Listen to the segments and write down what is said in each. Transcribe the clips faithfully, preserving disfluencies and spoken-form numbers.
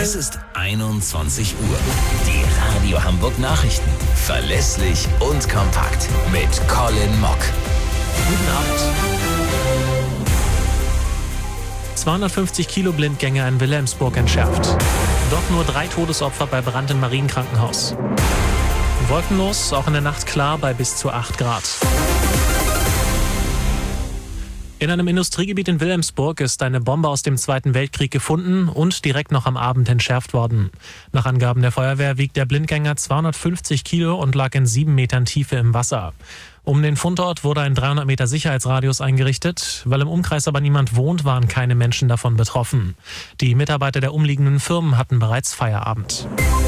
Es ist einundzwanzig Uhr. Die Radio Hamburg Nachrichten. Verlässlich und kompakt mit Colin Mock. Guten Abend. zweihundertfünfzig Kilo Blindgänger in Wilhelmsburg entschärft. Doch nur drei Todesopfer bei Brand im Marienkrankenhaus. Wolkenlos, auch in der Nacht klar bei bis zu acht Grad. In einem Industriegebiet in Wilhelmsburg ist eine Bombe aus dem Zweiten Weltkrieg gefunden und direkt noch am Abend entschärft worden. Nach Angaben der Feuerwehr wiegt der Blindgänger zweihundertfünfzig Kilo und lag in sieben Metern Tiefe im Wasser. Um den Fundort wurde ein dreihundert Meter Sicherheitsradius eingerichtet. Weil im Umkreis aber niemand wohnt, waren keine Menschen davon betroffen. Die Mitarbeiter der umliegenden Firmen hatten bereits Feierabend.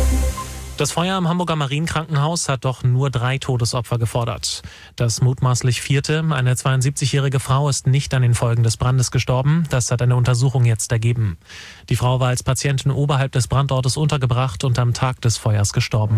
Das Feuer am Hamburger Marienkrankenhaus hat doch nur drei Todesopfer gefordert. Das mutmaßlich vierte, eine zweiundsiebzigjährige Frau, ist nicht an den Folgen des Brandes gestorben. Das hat eine Untersuchung jetzt ergeben. Die Frau war als Patientin oberhalb des Brandortes untergebracht und am Tag des Feuers gestorben.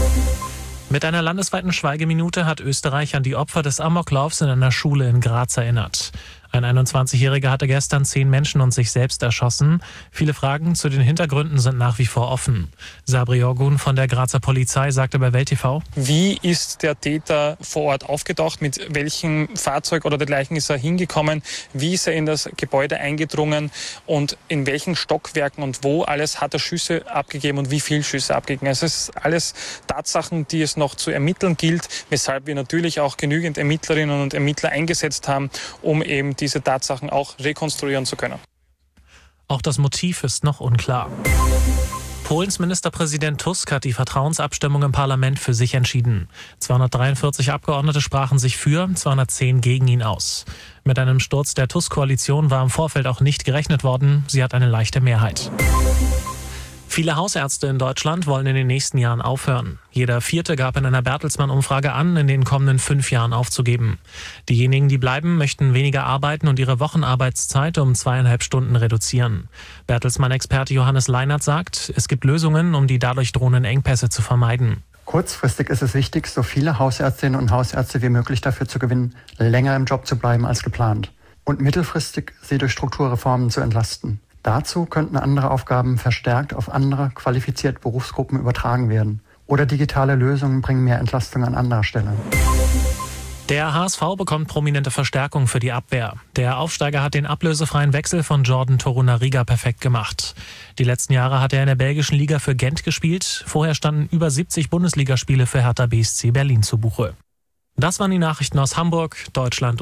Mit einer landesweiten Schweigeminute hat Österreich an die Opfer des Amoklaufs in einer Schule in Graz erinnert. Ein einundzwanzigjähriger hatte gestern zehn Menschen und sich selbst erschossen. Viele Fragen zu den Hintergründen sind nach wie vor offen. Sabri Orgun von der Grazer Polizei sagte bei Welt T V: Wie ist der Täter vor Ort aufgetaucht? Mit welchem Fahrzeug oder dergleichen ist er hingekommen? Wie ist er in das Gebäude eingedrungen? Und in welchen Stockwerken und wo alles hat er Schüsse abgegeben und wie viele Schüsse abgegeben? Also es ist alles Tatsachen, die es noch zu ermitteln gilt, weshalb wir natürlich auch genügend Ermittlerinnen und Ermittler eingesetzt haben, um eben diese Tatsachen auch rekonstruieren zu können. Auch das Motiv ist noch unklar. Polens Ministerpräsident Tusk hat die Vertrauensabstimmung im Parlament für sich entschieden. zweihundertdreiundvierzig Abgeordnete sprachen sich für, zweihundertzehn gegen ihn aus. Mit einem Sturz der Tusk-Koalition war im Vorfeld auch nicht gerechnet worden. Sie hat eine leichte Mehrheit. Viele Hausärzte in Deutschland wollen in den nächsten Jahren aufhören. Jeder Vierte gab in einer Bertelsmann-Umfrage an, in den kommenden fünf Jahren aufzugeben. Diejenigen, die bleiben, möchten weniger arbeiten und ihre Wochenarbeitszeit um zweieinhalb Stunden reduzieren. Bertelsmann-Experte Johannes Leinert sagt, es gibt Lösungen, um die dadurch drohenden Engpässe zu vermeiden. Kurzfristig ist es wichtig, so viele Hausärztinnen und Hausärzte wie möglich dafür zu gewinnen, länger im Job zu bleiben als geplant. Und mittelfristig sie durch Strukturreformen zu entlasten. Dazu könnten andere Aufgaben verstärkt auf andere qualifizierte Berufsgruppen übertragen werden. Oder digitale Lösungen bringen mehr Entlastung an anderer Stelle. Der H S V bekommt prominente Verstärkung für die Abwehr. Der Aufsteiger hat den ablösefreien Wechsel von Jordan Torunariga perfekt gemacht. Die letzten Jahre hat er in der belgischen Liga für Gent gespielt. Vorher standen über siebzig Bundesligaspiele für Hertha B S C Berlin zu Buche. Das waren die Nachrichten aus Hamburg, Deutschland